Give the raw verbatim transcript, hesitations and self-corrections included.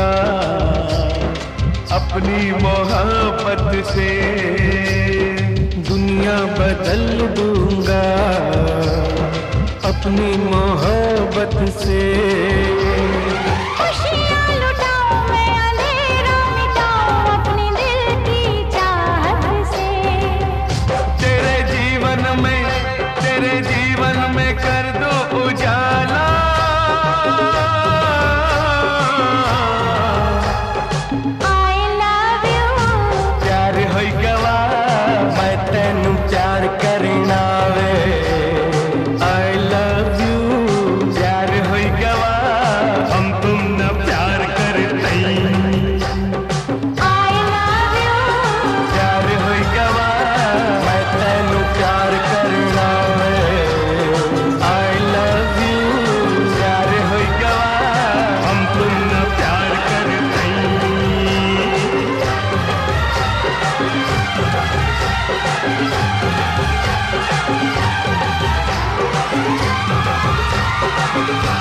दूंगा अपनी मोहब्बत से, दुनिया बदल दूंगा अपनी मोहब्बत से। कर दो उजाला I love you प्यार होई गवा मैं तेनू प्यार करना वे। I love you प्यार होई गवा हम तुम न प्यार करते। I love you प्यार होई गवा मैं तेनू प्यार करना वे। I